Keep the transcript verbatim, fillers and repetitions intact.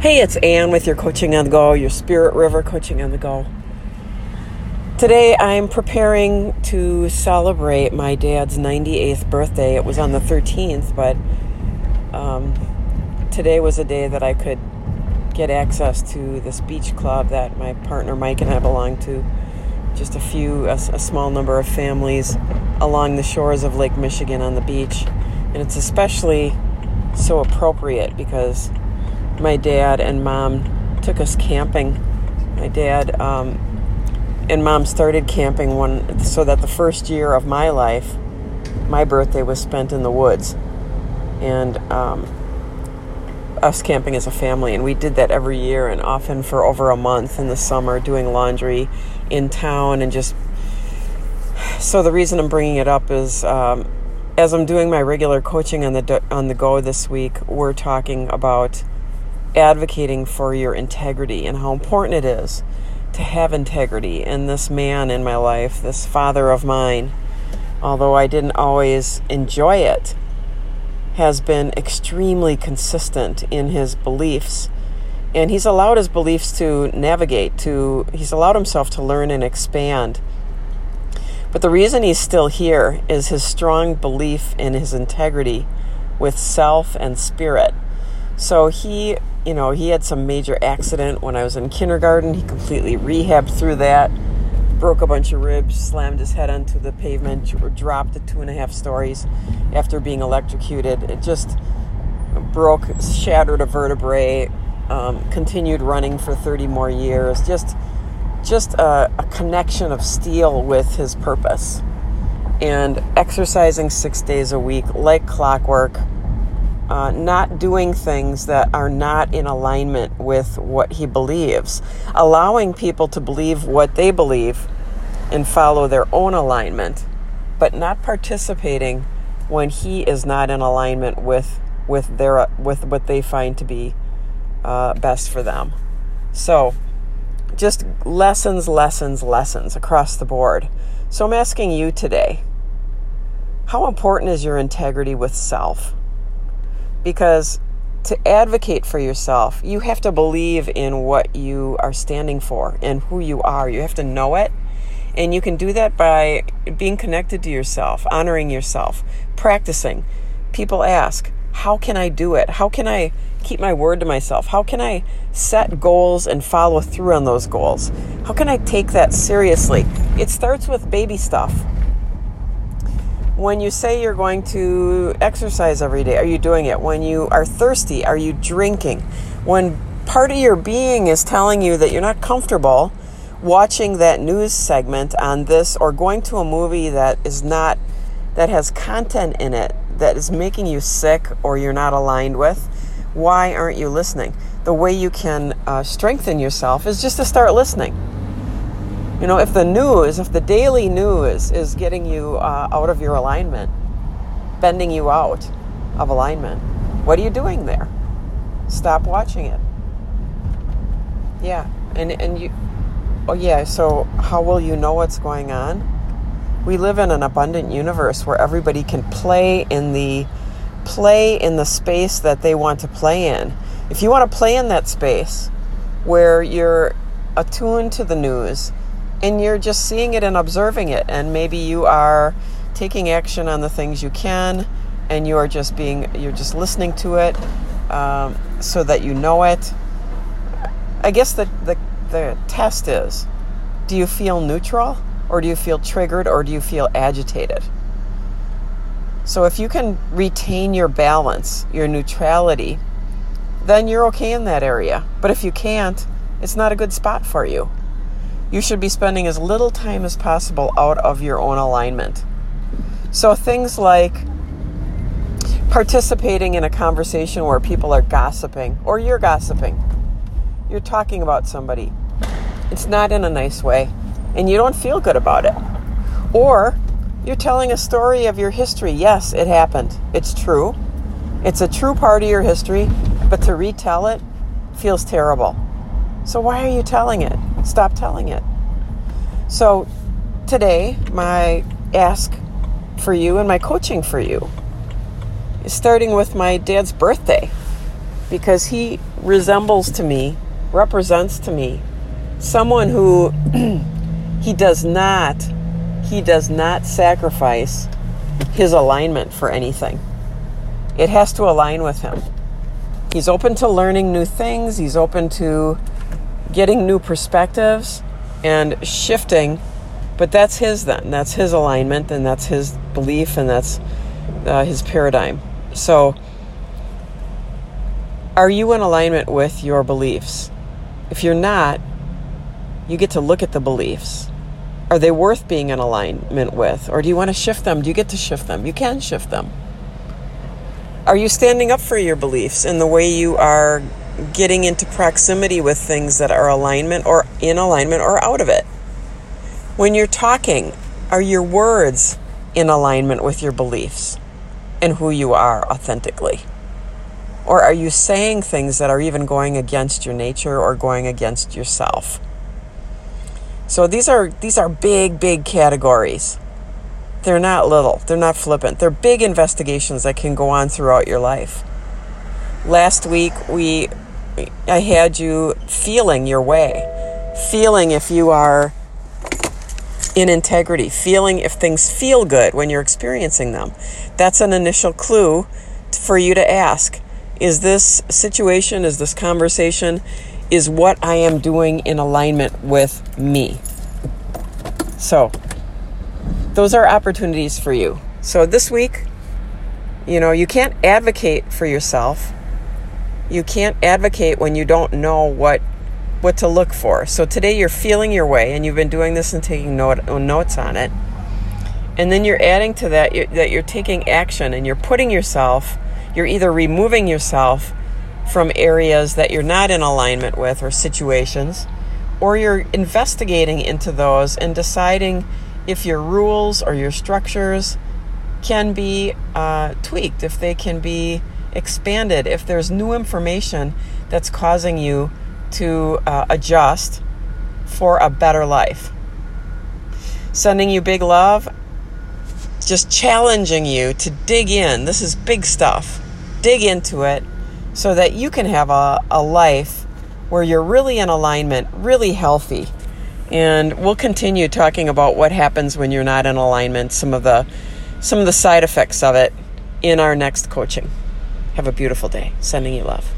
Hey, it's Ann with your Coaching on the Go, your Spirit River Coaching on the Go. Today I'm preparing to celebrate my dad's ninety-eighth birthday. It was on the thirteenth, but um, today was a day that I could get access to this beach club that my partner Mike and I belong to. Just a few, a, a small number of families along the shores of Lake Michigan on the beach. And it's especially so appropriate because my dad and mom took us camping. My dad um, and mom started camping one, so that the first year of my life, my birthday was spent in the woods. And um, us camping as a family. And we did that every year, and often for over a month in the summer, doing laundry in town. And just, so the reason I'm bringing it up is um, as I'm doing my regular coaching on the on the go this week, we're talking about advocating for your integrity and how important it is to have integrity. And this man in my life, this father of mine, although I didn't always enjoy it, has been extremely consistent in his beliefs. And he's allowed his beliefs to navigate, to he's allowed himself to learn and expand. But the reason he's still here is his strong belief in his integrity with self and spirit. So he, you know, he had some major accident when I was in kindergarten. He completely rehabbed through that, broke a bunch of ribs, slammed his head onto the pavement, dropped it two and a half stories after being electrocuted. It just broke, shattered a vertebrae, um, continued running for thirty more years. Just, just a, a connection of steel with his purpose. And exercising six days a week like clockwork. Uh, not doing things that are not in alignment with what he believes, allowing people to believe what they believe and follow their own alignment, but not participating when he is not in alignment with with their with what they find to be uh, best for them. So, just lessons, lessons, lessons across the board. So I'm asking you today, how important is your integrity with self? Because to advocate for yourself, you have to believe in what you are standing for and who you are. You have to know it. And you can do that by being connected to yourself, honoring yourself, practicing. People ask, how can I do it? How can I keep my word to myself? How can I set goals and follow through on those goals? How can I take that seriously? It starts with baby stuff. When you say you're going to exercise every day, are you doing it? When you are thirsty, are you drinking? When part of your being is telling you that you're not comfortable watching that news segment on this, or going to a movie that is not, that has content in it that is making you sick or you're not aligned with, why aren't you listening? The way you can uh, strengthen yourself is just to start listening. You know, if the news, if the daily news is getting you uh, out of your alignment, bending you out of alignment, what are you doing there? Stop watching it. Yeah, and and you, oh yeah, so how will you know what's going on? We live in an abundant universe where everybody can play in the, play in the space that they want to play in. If you want to play in that space where you're attuned to the news, and you're just seeing it and observing it, and maybe you are taking action on the things you can, and you are just being, you're just listening to it um, so that you know it. I guess the, the the test is, do you feel neutral, or do you feel triggered, or do you feel agitated? So if you can retain your balance, your neutrality, then you're okay in that area. But if you can't, it's not a good spot for you. You should be spending as little time as possible out of your own alignment. So things like participating in a conversation where people are gossiping, or you're gossiping. You're talking about somebody. It's not in a nice way, and you don't feel good about it. Or you're telling a story of your history. Yes, it happened. It's true. It's a true part of your history, but to retell it feels terrible. So why are you telling it? Stop telling it. So today, my ask for you and my coaching for you is starting with my dad's birthday. because he resembles to me, represents to me, someone who he does not, he does not sacrifice his alignment for anything. It has to align with him. He's open to learning new things. He's open to getting new perspectives and shifting, but that's his then. That's his alignment, and that's his belief, and that's uh, his paradigm. So, are you in alignment with your beliefs? If you're not, you get to look at the beliefs. Are they worth being in alignment with? Or do you want to shift them? Do you get to shift them? You can shift them. Are you standing up for your beliefs in the way you are getting into proximity with things that are alignment or in alignment or out of it? When you're talking, are your words in alignment with your beliefs and who you are authentically? Or are you saying things that are even going against your nature or going against yourself? So these are these are big, big categories. They're not little. They're not flippant. They're big investigations that can go on throughout your life. Last week, we I had you feeling your way, feeling if you are in integrity, feeling if things feel good when you're experiencing them. That's an initial clue for you to ask, is this situation, is this conversation, is what I am doing in alignment with me? So, those are opportunities for you. So this week, you know, you can't advocate for yourself. You can't advocate when you don't know what what to look for. So today you're feeling your way, and you've been doing this and taking note, notes on it. And then you're adding to that you're, that you're taking action, and you're putting yourself, you're either removing yourself from areas that you're not in alignment with or situations, or you're investigating into those and deciding if your rules or your structures can be uh, tweaked, if they can be expanded, if there's new information that's causing you to uh, adjust for a better life. Sending you big love, just challenging you to dig in. This is big stuff. Dig into it so that you can have a, a life where you're really in alignment, really healthy. And we'll continue talking about what happens when you're not in alignment, some of the some of the side effects of it in our next coaching. Have a beautiful day. Sending you love.